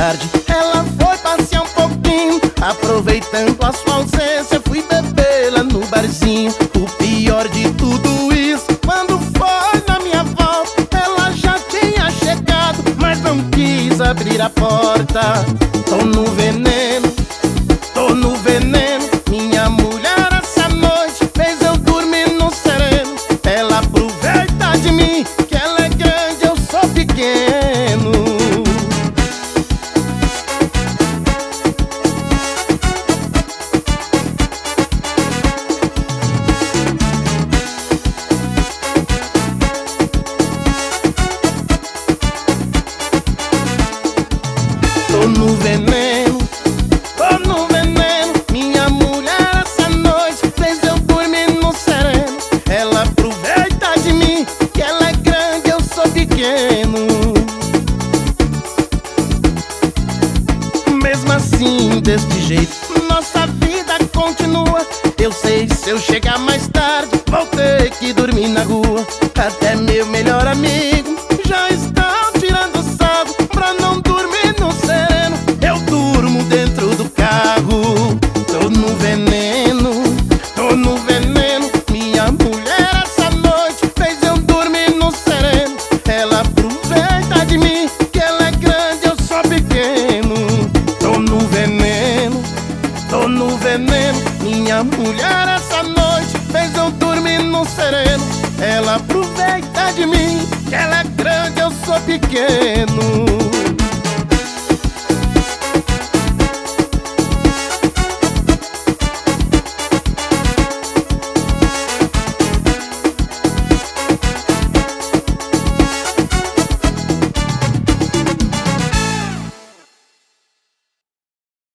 tarde. Ela foi passear um pouquinho, aproveitando a sua ausência, fui beber lá no barzinho. O pior de tudo isso, quando foi na minha volta, ela já tinha chegado, mas não quis abrir a porta. Tô no veneno, tô no veneno. Minha mulher essa noite fez eu dormir no sereno. Ela aproveita de mim, que ela é grande, eu sou pequeno. Tô no veneno, tô no veneno. Minha mulher essa noite fez eu dormir no sereno. Ela aproveita de mim, que ela é grande, eu sou pequeno. Mesmo assim, deste jeito, nossa vida continua. Eu sei, se eu chegar mais tarde, vou ter que dormir na rua. Até meu melhor amigo já estão tirando sarro pra não dormir no sereno. Eu durmo dentro do carro. Tô no veneno, tô no veneno. Minha mulher essa noite fez eu dormir no sereno. Ela aproveita de mim, que ela é grande, eu sou pequeno. Tô no veneno, tô no veneno. Minha mulher essa noite fez eu dormir no sereno. Ela aproveita de mim, que ela é grande, eu sou pequeno.